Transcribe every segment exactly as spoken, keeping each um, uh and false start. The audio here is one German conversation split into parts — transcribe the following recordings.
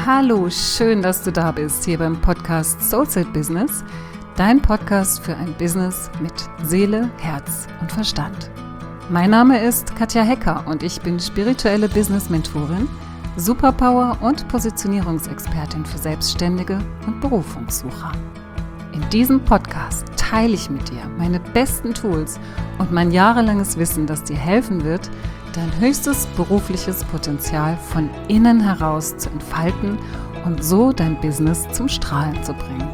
Hallo, schön, dass du da bist, hier beim Podcast Soulset Business, dein Podcast für ein Business mit Seele, Herz und Verstand. Mein Name ist Katja Hecker und ich bin spirituelle Business-Mentorin, Superpower- und Positionierungsexpertin für Selbstständige und Berufungssucher. In diesem Podcast teile ich mit dir meine besten Tools und mein jahrelanges Wissen, das dir helfen wird, dein höchstes berufliches Potenzial von innen heraus zu entfalten und so dein Business zum Strahlen zu bringen.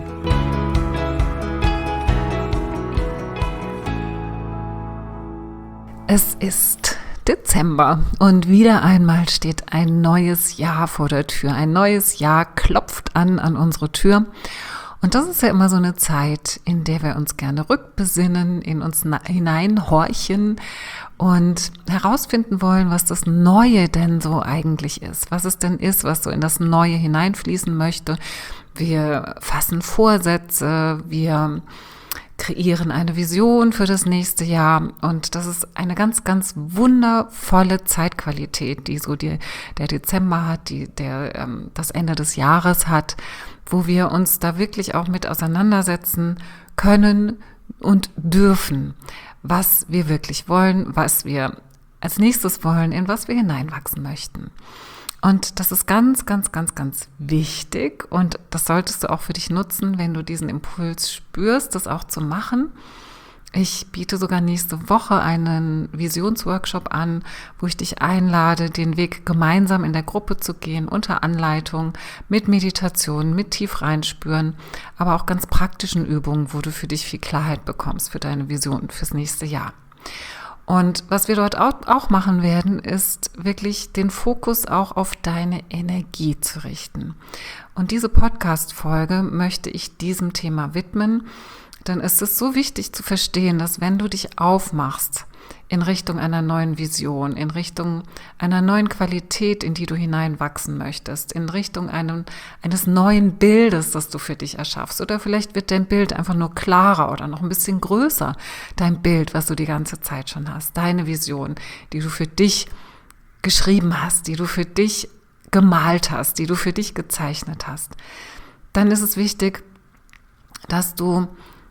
Es ist Dezember und wieder einmal steht ein neues Jahr vor der Tür. Ein neues Jahr klopft an an unsere Tür. Und das ist ja immer so eine Zeit, in der wir uns gerne rückbesinnen, in uns hineinhorchen und herausfinden wollen, was das Neue denn so eigentlich ist. Was es denn ist, was so in das Neue hineinfließen möchte. Wir fassen Vorsätze, wir kreieren eine Vision für das nächste Jahr. Und das ist eine ganz, ganz wundervolle Zeitqualität, die so die, der Dezember hat, die der ähm, das Ende des Jahres hat, wo wir uns da wirklich auch mit auseinandersetzen können und dürfen, was wir wirklich wollen, was wir als nächstes wollen, in was wir hineinwachsen möchten. Und das ist ganz, ganz, ganz, ganz wichtig und das solltest du auch für dich nutzen, wenn du diesen Impuls spürst, das auch zu machen. Ich biete sogar nächste Woche einen Visionsworkshop an, wo ich dich einlade, den Weg gemeinsam in der Gruppe zu gehen, unter Anleitung, mit Meditation, mit tief reinspüren, aber auch ganz praktischen Übungen, wo du für dich viel Klarheit bekommst für deine Vision fürs nächste Jahr. Und was wir dort auch machen werden, ist wirklich den Fokus auch auf deine Energie zu richten. Und diese Podcast-Folge möchte ich diesem Thema widmen. Dann ist es so wichtig zu verstehen, dass wenn du dich aufmachst in Richtung einer neuen Vision, in Richtung einer neuen Qualität, in die du hineinwachsen möchtest, in Richtung einem, eines neuen Bildes, das du für dich erschaffst, oder vielleicht wird dein Bild einfach nur klarer oder noch ein bisschen größer, dein Bild, was du die ganze Zeit schon hast, deine Vision, die du für dich geschrieben hast, die du für dich gemalt hast, die du für dich gezeichnet hast, dann ist es wichtig, dass du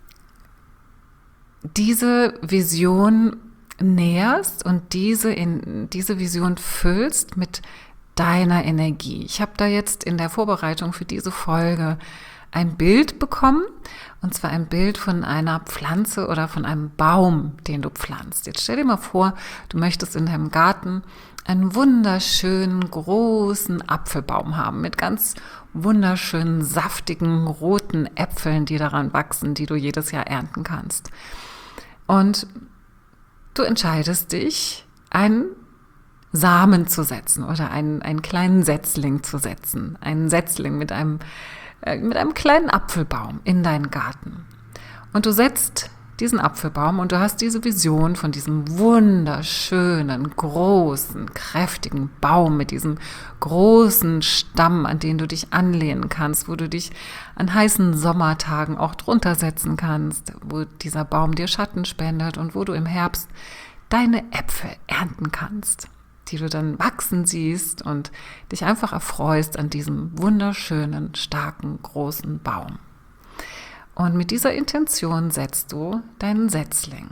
diese Vision näherst und diese, in, diese Vision füllst mit deiner Energie. Ich habe da jetzt in der Vorbereitung für diese Folge ein Bild bekommen, und zwar ein Bild von einer Pflanze oder von einem Baum, den du pflanzt. Jetzt stell dir mal vor, du möchtest in deinem Garten einen wunderschönen, großen Apfelbaum haben mit ganz wunderschönen, saftigen, roten Äpfeln, die daran wachsen, die du jedes Jahr ernten kannst. Und du entscheidest dich, einen Samen zu setzen oder einen, einen kleinen Setzling zu setzen. Einen Setzling mit einem, äh, mit einem kleinen Apfelbaum in deinen Garten. Und du setzt diesen Apfelbaum und du hast diese Vision von diesem wunderschönen, großen, kräftigen Baum mit diesem großen Stamm, an den du dich anlehnen kannst, wo du dich an heißen Sommertagen auch drunter setzen kannst, wo dieser Baum dir Schatten spendet und wo du im Herbst deine Äpfel ernten kannst, die du dann wachsen siehst und dich einfach erfreust an diesem wunderschönen, starken, großen Baum. Und mit dieser Intention setzt du deinen Setzling.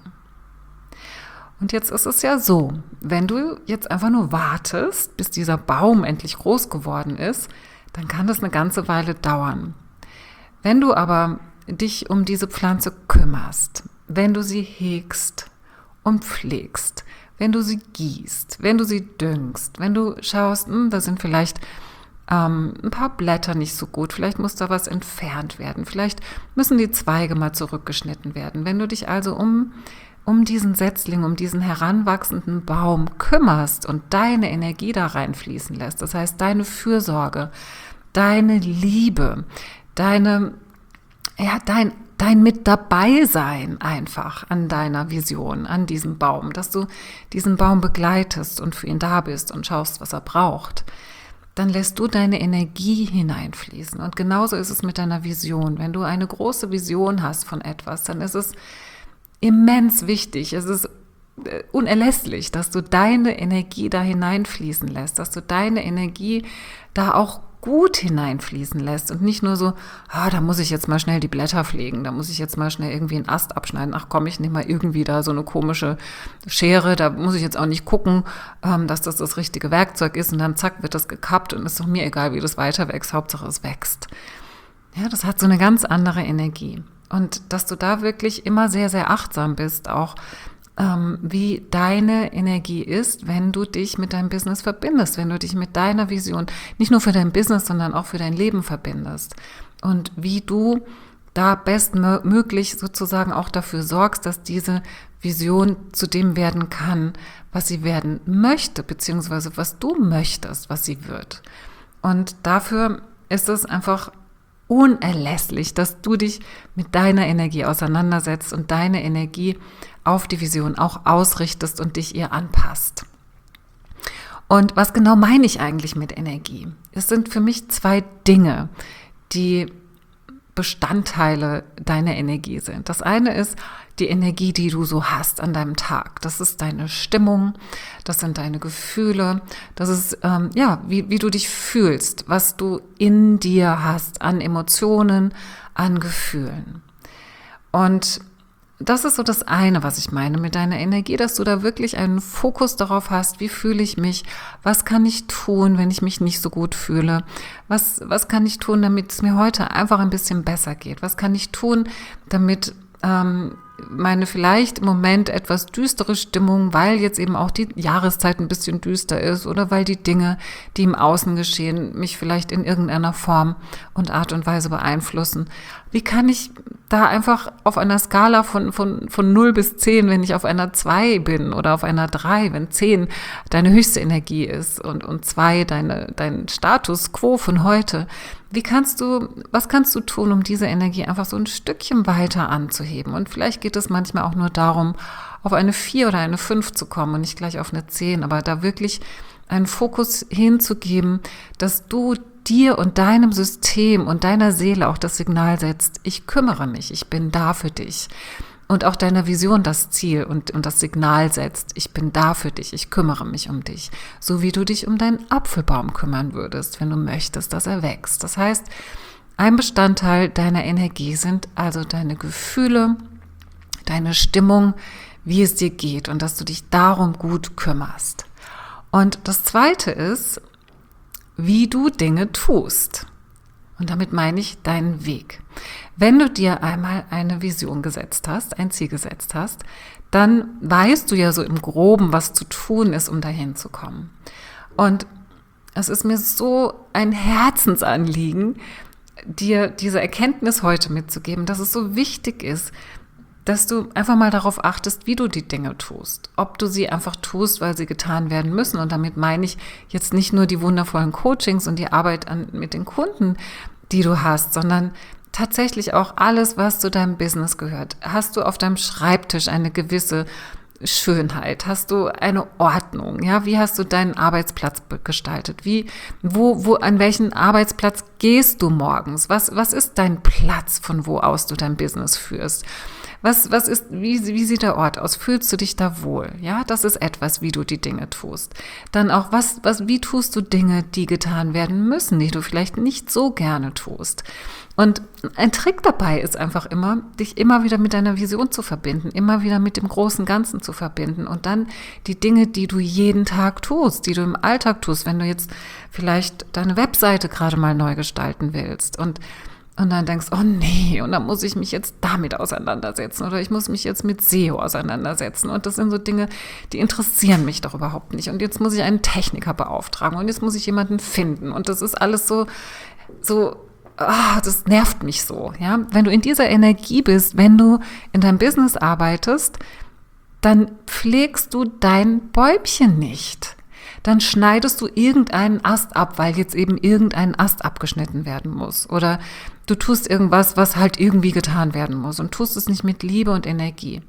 Und jetzt ist es ja so, wenn du jetzt einfach nur wartest, bis dieser Baum endlich groß geworden ist, dann kann das eine ganze Weile dauern. Wenn du aber dich um diese Pflanze kümmerst, wenn du sie hegst und pflegst, wenn du sie gießt, wenn du sie düngst, wenn du schaust, hm, da sind vielleicht Ähm, ein paar Blätter nicht so gut, vielleicht muss da was entfernt werden, vielleicht müssen die Zweige mal zurückgeschnitten werden. Wenn du dich also um, um diesen Setzling, um diesen heranwachsenden Baum kümmerst und deine Energie da reinfließen lässt, das heißt deine Fürsorge, deine Liebe, deine, ja, dein, dein mit dabei sein einfach an deiner Vision, an diesem Baum, dass du diesen Baum begleitest und für ihn da bist und schaust, was er braucht, dann lässt du deine Energie hineinfließen. Und genauso ist es mit deiner Vision. Wenn du eine große Vision hast von etwas, dann ist es immens wichtig, es ist unerlässlich, dass du deine Energie da hineinfließen lässt, dass du deine Energie da auch gut hineinfließen lässt und nicht nur so, ah, da muss ich jetzt mal schnell die Blätter pflegen, da muss ich jetzt mal schnell irgendwie einen Ast abschneiden, ach komm, ich nehme mal irgendwie da so eine komische Schere, da muss ich jetzt auch nicht gucken, ähm, dass das das richtige Werkzeug ist und dann zack, wird das gekappt und ist doch mir egal, wie das weiter wächst, Hauptsache es wächst. Ja, das hat so eine ganz andere Energie. Und dass du da wirklich immer sehr, sehr achtsam bist, auch wie deine Energie ist, wenn du dich mit deinem Business verbindest, wenn du dich mit deiner Vision nicht nur für dein Business, sondern auch für dein Leben verbindest und wie du da bestmöglich sozusagen auch dafür sorgst, dass diese Vision zu dem werden kann, was sie werden möchte, beziehungsweise was du möchtest, was sie wird. Und dafür ist es einfach unerlässlich, dass du dich mit deiner Energie auseinandersetzt und deine Energie auf die Vision auch ausrichtest und dich ihr anpasst. Und was genau meine ich eigentlich mit Energie? Es sind für mich zwei Dinge, die Bestandteile deiner Energie sind. Das eine ist die Energie, die du so hast an deinem Tag. Das ist deine Stimmung, das sind deine Gefühle, das ist ähm, ja, wie, wie du dich fühlst, was du in dir hast an Emotionen, an Gefühlen. Und das ist so das eine, was ich meine mit deiner Energie, dass du da wirklich einen Fokus darauf hast, wie fühle ich mich, was kann ich tun, wenn ich mich nicht so gut fühle, was, was kann ich tun, damit es mir heute einfach ein bisschen besser geht, was kann ich tun, damit ähm, meine vielleicht im Moment etwas düstere Stimmung, weil jetzt eben auch die Jahreszeit ein bisschen düster ist oder weil die Dinge, die im Außen geschehen, mich vielleicht in irgendeiner Form und Art und Weise beeinflussen. Wie kann ich da einfach auf einer Skala von, von, von null bis zehn, wenn ich auf einer zwei bin oder auf einer drei, wenn zehn deine höchste Energie ist und, und zwei deine, dein Status quo von heute, wie kannst du, was kannst du tun, um diese Energie einfach so ein Stückchen weiter anzuheben? Und vielleicht geht es manchmal auch nur darum, auf eine vier oder eine fünf zu kommen und nicht gleich auf eine zehn, aber da wirklich einen Fokus hinzugeben, dass du dir und deinem System und deiner Seele auch das Signal setzt, ich kümmere mich, ich bin da für dich. Und auch deiner Vision das Ziel und, und das Signal setzt, ich bin da für dich, ich kümmere mich um dich. So wie du dich um deinen Apfelbaum kümmern würdest, wenn du möchtest, dass er wächst. Das heißt, ein Bestandteil deiner Energie sind also deine Gefühle, deine Stimmung, wie es dir geht und dass du dich darum gut kümmerst. Und das Zweite ist, wie du Dinge tust. Und damit meine ich deinen Weg. Wenn du dir einmal eine Vision gesetzt hast, ein Ziel gesetzt hast, dann weißt du ja so im Groben, was zu tun ist, um dahin zu kommen. Und es ist mir so ein Herzensanliegen, dir diese Erkenntnis heute mitzugeben, dass es so wichtig ist, dass du einfach mal darauf achtest, wie du die Dinge tust. Ob du sie einfach tust, weil sie getan werden müssen. Und damit meine ich jetzt nicht nur die wundervollen Coachings und die Arbeit an, mit den Kunden, die du hast, sondern tatsächlich auch alles, was zu deinem Business gehört. Hast du auf deinem Schreibtisch eine gewisse Schönheit? Hast du eine Ordnung? Ja, wie hast du deinen Arbeitsplatz gestaltet? Wie, wo, wo, an welchen Arbeitsplatz gehst du morgens? Was, was ist dein Platz, von wo aus du dein Business führst? Was, was ist, wie, wie sieht der Ort aus? Fühlst du dich da wohl? Ja, das ist etwas, wie du die Dinge tust. Dann auch, was, was, wie tust du Dinge, die getan werden müssen, die du vielleicht nicht so gerne tust? Und ein Trick dabei ist einfach immer, dich immer wieder mit deiner Vision zu verbinden, immer wieder mit dem großen Ganzen zu verbinden und dann die Dinge, die du jeden Tag tust, die du im Alltag tust, wenn du jetzt vielleicht deine Webseite gerade mal neu gestalten willst und Und dann denkst, oh nee, und dann muss ich mich jetzt damit auseinandersetzen oder ich muss mich jetzt mit S E O auseinandersetzen. Und das sind so Dinge, die interessieren mich doch überhaupt nicht. Und jetzt muss ich einen Techniker beauftragen und jetzt muss ich jemanden finden. Und das ist alles so, so, ah, das nervt mich so. Ja? Wenn du in dieser Energie bist, wenn du in deinem Business arbeitest, dann pflegst du dein Bäumchen nicht. Dann schneidest du irgendeinen Ast ab, weil jetzt eben irgendein Ast abgeschnitten werden muss. Oder du tust irgendwas, was halt irgendwie getan werden muss und tust es nicht mit Liebe und Energie.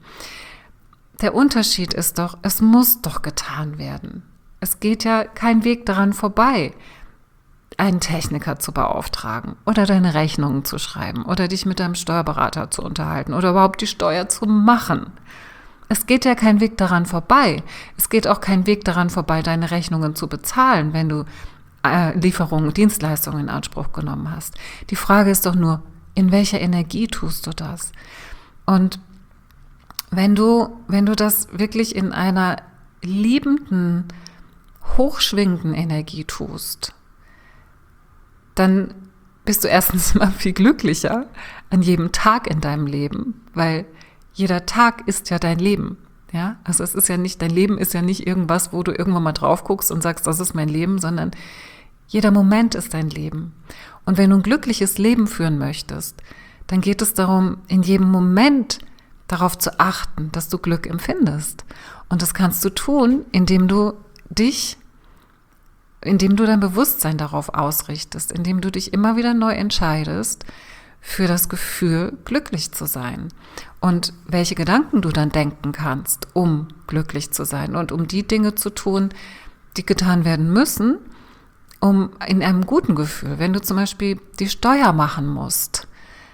Der Unterschied ist doch, es muss doch getan werden. Es geht ja kein Weg daran vorbei, einen Techniker zu beauftragen oder deine Rechnungen zu schreiben oder dich mit deinem Steuerberater zu unterhalten oder überhaupt die Steuer zu machen. Es geht ja kein Weg daran vorbei. Es geht auch kein Weg daran vorbei, deine Rechnungen zu bezahlen, wenn du äh, Lieferungen, Dienstleistungen in Anspruch genommen hast. Die Frage ist doch nur, in welcher Energie tust du das? Und wenn du, wenn du das wirklich in einer liebenden, hochschwingenden Energie tust, dann bist du erstens mal viel glücklicher an jedem Tag in deinem Leben, weil jeder Tag ist ja dein Leben. Ja, also es ist ja nicht, dein Leben ist ja nicht irgendwas, wo du irgendwann mal drauf guckst und sagst, das ist mein Leben, sondern jeder Moment ist dein Leben. Und wenn du ein glückliches Leben führen möchtest, dann geht es darum, in jedem Moment darauf zu achten, dass du Glück empfindest. Und das kannst du tun, indem du dich, indem du dein Bewusstsein darauf ausrichtest, indem du dich immer wieder neu entscheidest für das Gefühl, glücklich zu sein. Und welche Gedanken du dann denken kannst, um glücklich zu sein und um die Dinge zu tun, die getan werden müssen, um in einem guten Gefühl, wenn du zum Beispiel die Steuer machen musst,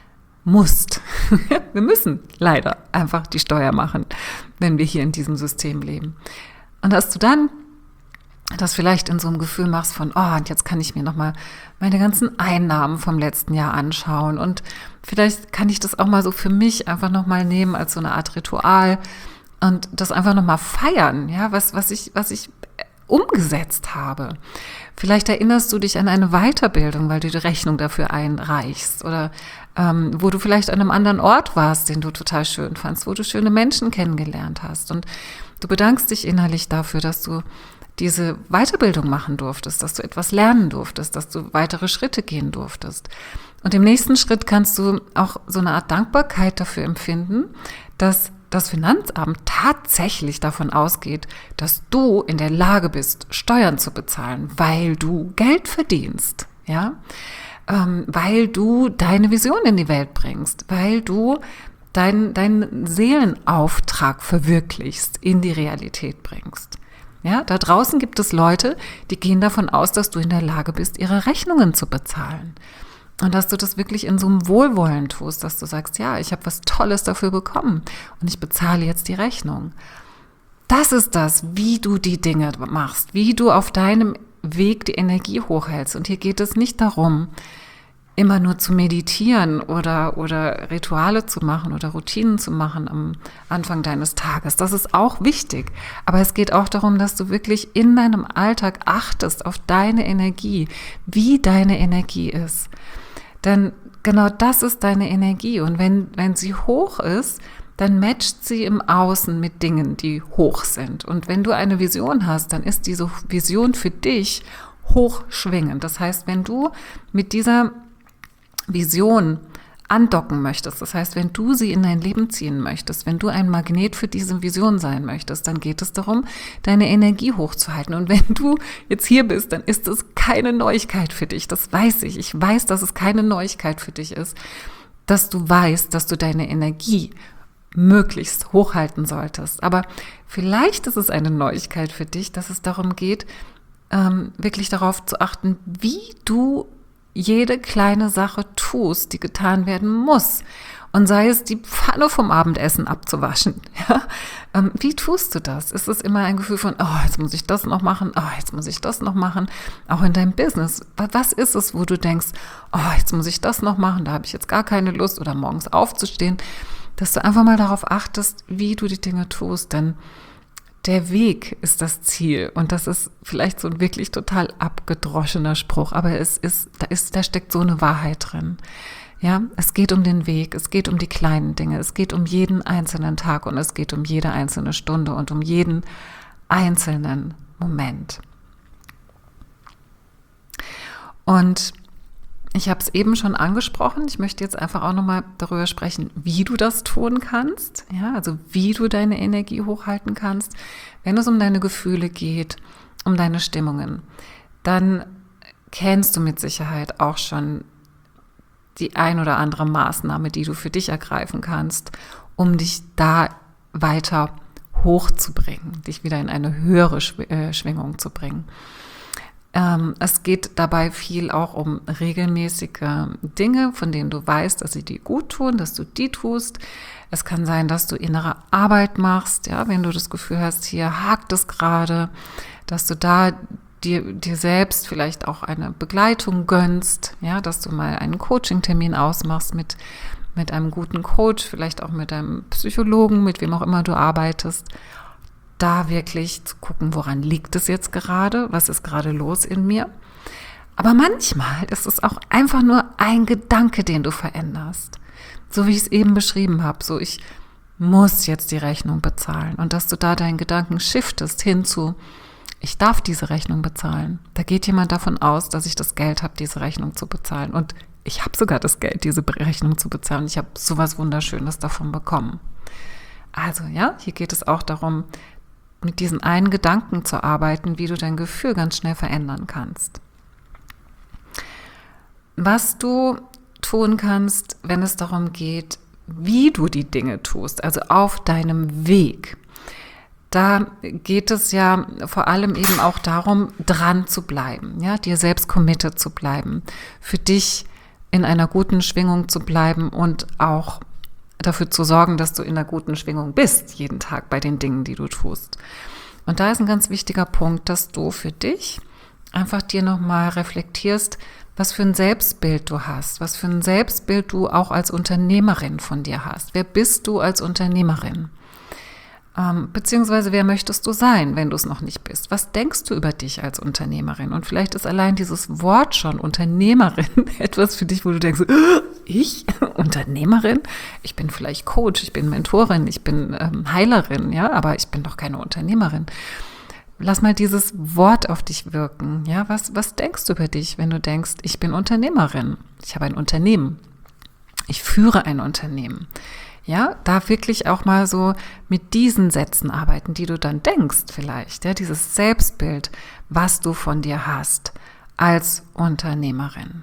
musst, wir müssen leider einfach die Steuer machen, wenn wir hier in diesem System leben. Und dass du dann das vielleicht in so einem Gefühl machst von, oh, und jetzt kann ich mir nochmal meine ganzen Einnahmen vom letzten Jahr anschauen und vielleicht kann ich das auch mal so für mich einfach nochmal nehmen als so eine Art Ritual und das einfach nochmal feiern, ja, was, was ich, was ich umgesetzt habe. Vielleicht erinnerst du dich an eine Weiterbildung, weil du die Rechnung dafür einreichst oder ähm, wo du vielleicht an einem anderen Ort warst, den du total schön fandst, wo du schöne Menschen kennengelernt hast und du bedankst dich innerlich dafür, dass du diese Weiterbildung machen durftest, dass du etwas lernen durftest, dass du weitere Schritte gehen durftest. Und im nächsten Schritt kannst du auch so eine Art Dankbarkeit dafür empfinden, dass das Finanzamt tatsächlich davon ausgeht, dass du in der Lage bist, Steuern zu bezahlen, weil du Geld verdienst, ja, ähm, weil du deine Vision in die Welt bringst, weil du deinen deinen Seelenauftrag verwirklichst, in die Realität bringst. Ja, da draußen gibt es Leute, die gehen davon aus, dass du in der Lage bist, ihre Rechnungen zu bezahlen. Und dass du das wirklich in so einem Wohlwollen tust, dass du sagst, ja, ich habe was Tolles dafür bekommen und ich bezahle jetzt die Rechnung. Das ist das, wie du die Dinge machst, wie du auf deinem Weg die Energie hochhältst. Und hier geht es nicht darum, immer nur zu meditieren oder, oder Rituale zu machen oder Routinen zu machen am Anfang deines Tages. Das ist auch wichtig. Aber es geht auch darum, dass du wirklich in deinem Alltag achtest auf deine Energie, wie deine Energie ist. Denn genau das ist deine Energie. Und wenn, wenn sie hoch ist, dann matcht sie im Außen mit Dingen, die hoch sind. Und wenn du eine Vision hast, dann ist diese Vision für dich hochschwingend. Das heißt, wenn du mit dieser Vision andocken möchtest, das heißt, wenn du sie in dein Leben ziehen möchtest, wenn du ein Magnet für diese Vision sein möchtest, dann geht es darum, deine Energie hochzuhalten. Und wenn du jetzt hier bist, dann ist es keine Neuigkeit für dich. Das weiß ich. Ich weiß, dass es keine Neuigkeit für dich ist, dass du weißt, dass du deine Energie möglichst hochhalten solltest. Aber vielleicht ist es eine Neuigkeit für dich, dass es darum geht, ähm, wirklich darauf zu achten, wie du jede kleine Sache tust, die getan werden muss. Und sei es, die Pfanne vom Abendessen abzuwaschen. Ja? Ähm, wie tust du das? Ist es immer ein Gefühl von, oh, jetzt muss ich das noch machen, oh, jetzt muss ich das noch machen, auch in deinem Business. Was ist es, wo du denkst, oh, jetzt muss ich das noch machen, da habe ich jetzt gar keine Lust, oder morgens aufzustehen, dass du einfach mal darauf achtest, wie du die Dinge tust, denn der Weg ist das Ziel. Und das ist vielleicht so ein wirklich total abgedroschener Spruch, aber es ist, da ist, da steckt so eine Wahrheit drin. Ja, es geht um den Weg, es geht um die kleinen Dinge, es geht um jeden einzelnen Tag und es geht um jede einzelne Stunde und um jeden einzelnen Moment. Und ich habe es eben schon angesprochen, ich möchte jetzt einfach auch nochmal darüber sprechen, wie du das tun kannst, ja, also wie du deine Energie hochhalten kannst. Wenn es um deine Gefühle geht, um deine Stimmungen, dann kennst du mit Sicherheit auch schon die ein oder andere Maßnahme, die du für dich ergreifen kannst, um dich da weiter hochzubringen, dich wieder in eine höhere Schwingung zu bringen. Es geht dabei viel auch um regelmäßige Dinge, von denen du weißt, dass sie dir gut tun, dass du die tust. Es kann sein, dass du innere Arbeit machst, ja, wenn du das Gefühl hast, hier hakt es gerade, dass du da dir, dir selbst vielleicht auch eine Begleitung gönnst, ja, dass du mal einen Coaching-Termin ausmachst mit, mit einem guten Coach, vielleicht auch mit einem Psychologen, mit wem auch immer du arbeitest, da wirklich zu gucken, woran liegt es jetzt gerade, was ist gerade los in mir. Aber manchmal ist es auch einfach nur ein Gedanke, den du veränderst. So wie ich es eben beschrieben habe, so ich muss jetzt die Rechnung bezahlen und dass du da deinen Gedanken shiftest hin zu, ich darf diese Rechnung bezahlen. Da geht jemand davon aus, dass ich das Geld habe, diese Rechnung zu bezahlen und ich habe sogar das Geld, diese Rechnung zu bezahlen. Ich habe sowas Wunderschönes davon bekommen. Also ja, hier geht es auch darum, mit diesen einen Gedanken zu arbeiten, wie du dein Gefühl ganz schnell verändern kannst. Was du tun kannst, wenn es darum geht, wie du die Dinge tust, also auf deinem Weg. Da geht es ja vor allem eben auch darum, dran zu bleiben, ja, dir selbst committed zu bleiben, für dich in einer guten Schwingung zu bleiben und auch dafür zu sorgen, dass du in einer guten Schwingung bist, jeden Tag bei den Dingen, die du tust. Und da ist ein ganz wichtiger Punkt, dass du für dich einfach dir nochmal reflektierst, was für ein Selbstbild du hast, was für ein Selbstbild du auch als Unternehmerin von dir hast. Wer bist du als Unternehmerin? Ähm, beziehungsweise wer möchtest du sein, wenn du es noch nicht bist? Was denkst du über dich als Unternehmerin? Und vielleicht ist allein dieses Wort schon Unternehmerin etwas für dich, wo du denkst, ich? Unternehmerin? Ich bin vielleicht Coach, ich bin Mentorin, ich bin ähm, Heilerin, ja, aber ich bin doch keine Unternehmerin. Lass mal dieses Wort auf dich wirken. Ja, was, was denkst du über dich, wenn du denkst, ich bin Unternehmerin, ich habe ein Unternehmen, ich führe ein Unternehmen. Ja, da wirklich auch mal so mit diesen Sätzen arbeiten, die du dann denkst vielleicht. Ja, dieses Selbstbild, was du von dir hast als Unternehmerin.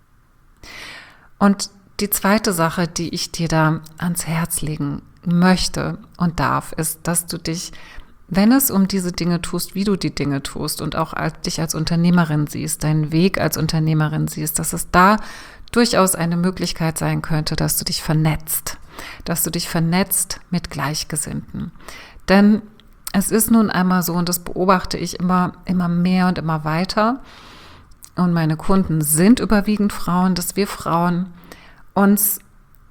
Und die zweite Sache, die ich dir da ans Herz legen möchte und darf, ist, dass du dich, wenn es um diese Dinge tust, wie du die Dinge tust und auch als, dich als Unternehmerin siehst, deinen Weg als Unternehmerin siehst, dass es da durchaus eine Möglichkeit sein könnte, dass du dich vernetzt, dass du dich vernetzt mit Gleichgesinnten. Denn es ist nun einmal so, und das beobachte ich immer, immer mehr und immer weiter, und meine Kunden sind überwiegend Frauen, dass wir Frauen uns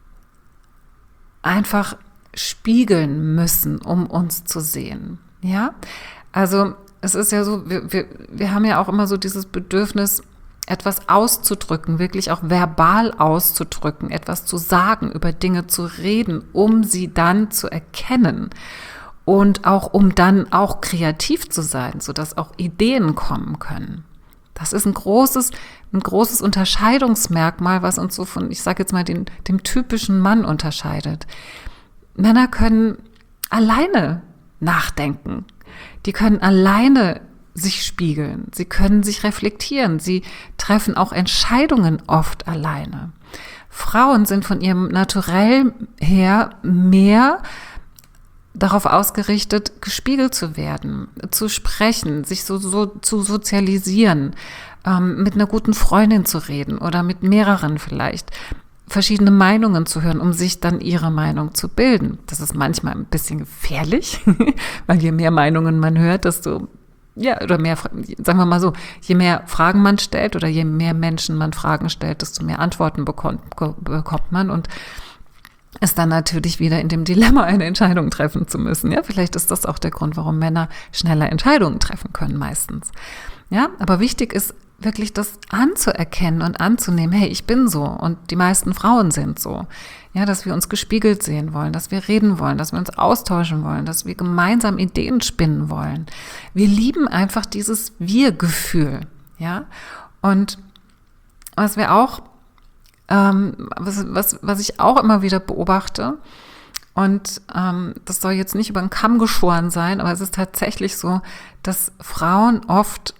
einfach spiegeln müssen, um uns zu sehen. Ja, also es ist ja so, wir, wir, wir haben ja auch immer so dieses Bedürfnis, etwas auszudrücken, wirklich auch verbal auszudrücken, etwas zu sagen, über Dinge zu reden, um sie dann zu erkennen und auch um dann auch kreativ zu sein, sodass auch Ideen kommen können. Das ist ein großes, ein großes Unterscheidungsmerkmal, was uns so von, ich sage jetzt mal, den, dem typischen Mann unterscheidet. Männer können alleine nachdenken. Die können alleine sich spiegeln. Sie können sich reflektieren. Sie treffen auch Entscheidungen oft alleine. Frauen sind von ihrem Naturell her mehr darauf ausgerichtet, gespiegelt zu werden, zu sprechen, sich so, so zu sozialisieren, ähm, mit einer guten Freundin zu reden oder mit mehreren vielleicht, verschiedene Meinungen zu hören, um sich dann ihre Meinung zu bilden. Das ist manchmal ein bisschen gefährlich, weil je mehr Meinungen man hört, desto, ja, oder mehr, sagen wir mal so, je mehr Fragen man stellt oder je mehr Menschen man Fragen stellt, desto mehr Antworten bekommt, bekommt man und ist dann natürlich wieder in dem Dilemma, eine Entscheidung treffen zu müssen. Ja, vielleicht ist das auch der Grund, warum Männer schneller Entscheidungen treffen können meistens. Ja, aber wichtig ist wirklich das anzuerkennen und anzunehmen, hey, ich bin so und die meisten Frauen sind so. Ja, dass wir uns gespiegelt sehen wollen, dass wir reden wollen, dass wir uns austauschen wollen, dass wir gemeinsam Ideen spinnen wollen. Wir lieben einfach dieses Wir-Gefühl. Ja, und was wir auch Ähm, was, was, was ich auch immer wieder beobachte, und ähm, das soll jetzt nicht über den Kamm geschoren sein, aber es ist tatsächlich so, dass Frauen oft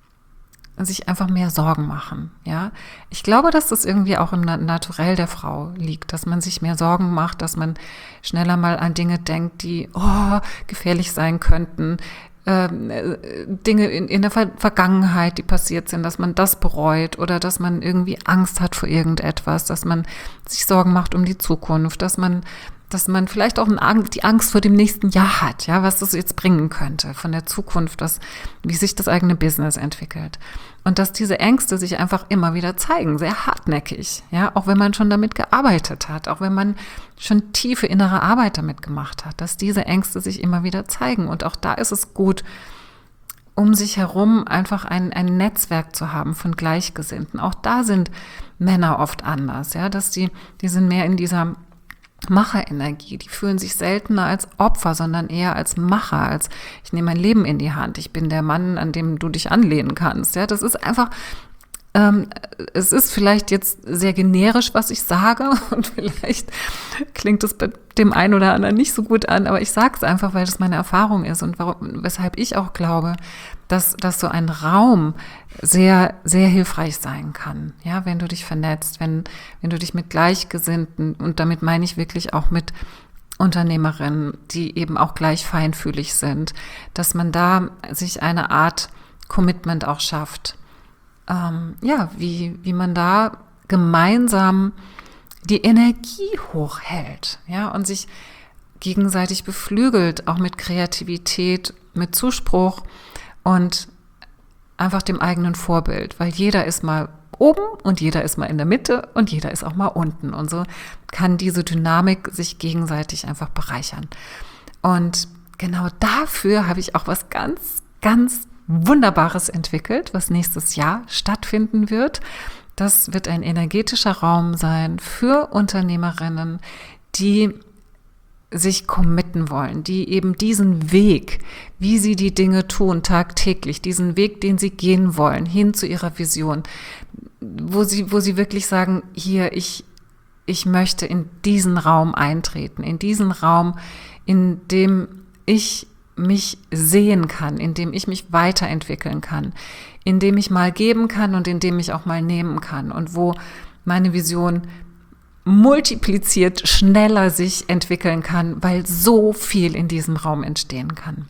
sich einfach mehr Sorgen machen. Ja, ich glaube, dass das irgendwie auch im Naturell der Frau liegt, dass man sich mehr Sorgen macht, dass man schneller mal an Dinge denkt, die oh, gefährlich sein könnten. Dinge in, in der Vergangenheit, die passiert sind, dass man das bereut oder dass man irgendwie Angst hat vor irgendetwas, dass man sich Sorgen macht um die Zukunft, dass man dass man vielleicht auch die Angst vor dem nächsten Jahr hat, ja, was das jetzt bringen könnte, von der Zukunft, was, wie sich das eigene Business entwickelt. Und dass diese Ängste sich einfach immer wieder zeigen, sehr hartnäckig, ja, auch wenn man schon damit gearbeitet hat, auch wenn man schon tiefe innere Arbeit damit gemacht hat, dass diese Ängste sich immer wieder zeigen. Und auch da ist es gut, um sich herum einfach ein, ein Netzwerk zu haben von Gleichgesinnten. Auch da sind Männer oft anders, ja, dass die, die sind mehr in dieser Macherenergie, die fühlen sich seltener als Opfer, sondern eher als Macher, als ich nehme mein Leben in die Hand, ich bin der Mann, an dem du dich anlehnen kannst. Ja, das ist einfach, ähm, es ist vielleicht jetzt sehr generisch, was ich sage und vielleicht klingt es bei dem einen oder anderen nicht so gut an, aber ich sage es einfach, weil das meine Erfahrung ist und warum, weshalb ich auch glaube, dass, dass so ein Raum sehr, sehr hilfreich sein kann, ja, wenn du dich vernetzt, wenn, wenn du dich mit Gleichgesinnten, und damit meine ich wirklich auch mit Unternehmerinnen, die eben auch gleich feinfühlig sind, dass man da sich eine Art Commitment auch schafft, ähm, ja, wie, wie man da gemeinsam die Energie hochhält, ja, und sich gegenseitig beflügelt, auch mit Kreativität, mit Zuspruch und einfach dem eigenen Vorbild, weil jeder ist mal oben und jeder ist mal in der Mitte und jeder ist auch mal unten. Und so kann diese Dynamik sich gegenseitig einfach bereichern. Und genau dafür habe ich auch was ganz, ganz Wunderbares entwickelt, was nächstes Jahr stattfinden wird. Das wird ein energetischer Raum sein für Unternehmerinnen, die sich committen wollen, die eben diesen Weg, wie sie die Dinge tun, tagtäglich, diesen Weg, den sie gehen wollen, hin zu ihrer Vision, wo sie, wo sie wirklich sagen, hier, ich, ich möchte in diesen Raum eintreten, in diesen Raum, in dem ich mich sehen kann, in dem ich mich weiterentwickeln kann, in dem ich mal geben kann und in dem ich auch mal nehmen kann und wo meine Vision multipliziert schneller sich entwickeln kann, weil so viel in diesem Raum entstehen kann.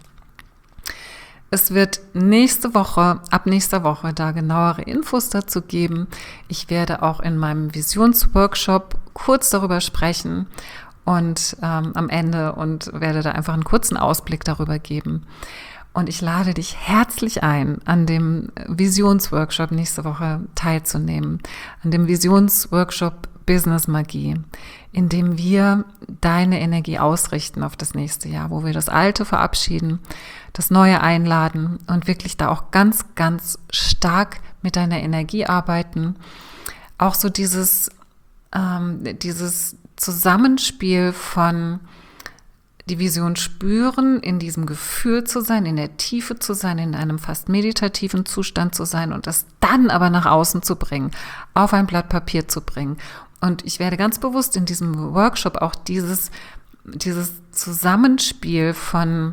Es wird nächste Woche, ab nächster Woche da genauere Infos dazu geben. Ich werde auch in meinem Visionsworkshop kurz darüber sprechen und ähm, am Ende und werde da einfach einen kurzen Ausblick darüber geben. Und ich lade dich herzlich ein, an dem Visionsworkshop nächste Woche teilzunehmen, an dem Visionsworkshop Business Magie, in dem wir deine Energie ausrichten auf das nächste Jahr, wo wir das Alte verabschieden, das Neue einladen und wirklich da auch ganz, ganz stark mit deiner Energie arbeiten. Auch so dieses, ähm, dieses Zusammenspiel von die Vision spüren, in diesem Gefühl zu sein, in der Tiefe zu sein, in einem fast meditativen Zustand zu sein und das dann aber nach außen zu bringen, auf ein Blatt Papier zu bringen. Und ich werde ganz bewusst in diesem Workshop auch dieses, dieses Zusammenspiel von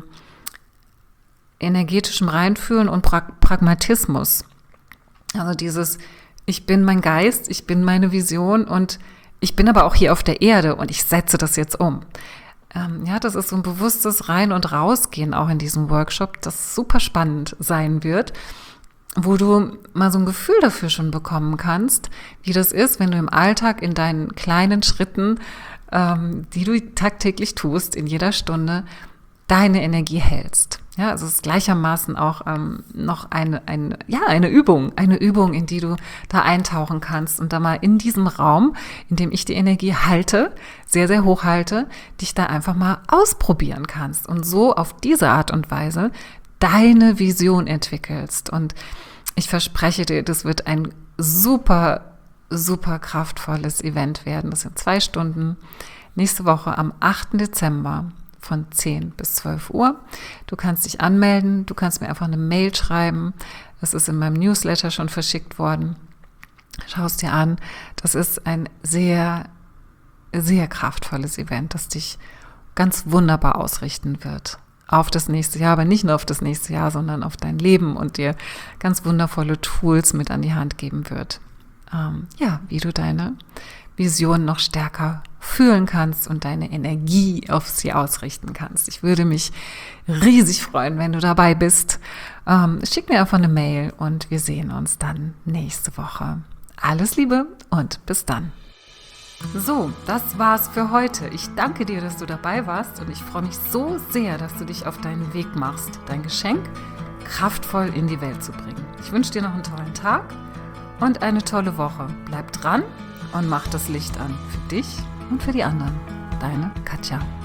energetischem Reinfühlen und pra- Pragmatismus. Also dieses, ich bin mein Geist, ich bin meine Vision und ich bin aber auch hier auf der Erde und ich setze das jetzt um. Ähm, ja, das ist so ein bewusstes Rein- und Rausgehen auch in diesem Workshop, das super spannend sein wird, wo du mal so ein Gefühl dafür schon bekommen kannst, wie das ist, wenn du im Alltag in deinen kleinen Schritten, ähm, die du tagtäglich tust, in jeder Stunde, deine Energie hältst. Ja, also es ist gleichermaßen auch ähm, noch eine, eine, ja, eine Übung, eine Übung, in die du da eintauchen kannst und da mal in diesem Raum, in dem ich die Energie halte, sehr, sehr hoch halte, dich da einfach mal ausprobieren kannst und so auf diese Art und Weise deine Vision entwickelst. Und ich verspreche dir, das wird ein super, super kraftvolles Event werden. Das sind zwei Stunden nächste Woche am achten Dezember von zehn bis zwölf Uhr. Du kannst dich anmelden, du kannst mir einfach eine Mail schreiben. Das ist in meinem Newsletter schon verschickt worden. Schau es dir an. Das ist ein sehr, sehr kraftvolles Event, das dich ganz wunderbar ausrichten wird auf das nächste Jahr, aber nicht nur auf das nächste Jahr, sondern auf dein Leben und dir ganz wundervolle Tools mit an die Hand geben wird. Ähm, ja, wie du deine Vision noch stärker fühlen kannst und deine Energie auf sie ausrichten kannst. Ich würde mich riesig freuen, wenn du dabei bist. Ähm, schick mir einfach eine Mail und wir sehen uns dann nächste Woche. Alles Liebe und bis dann. So, das war's für heute. Ich danke dir, dass du dabei warst und ich freue mich so sehr, dass du dich auf deinen Weg machst, dein Geschenk kraftvoll in die Welt zu bringen. Ich wünsche dir noch einen tollen Tag und eine tolle Woche. Bleib dran und mach das Licht an für dich und für die anderen. Deine Katja.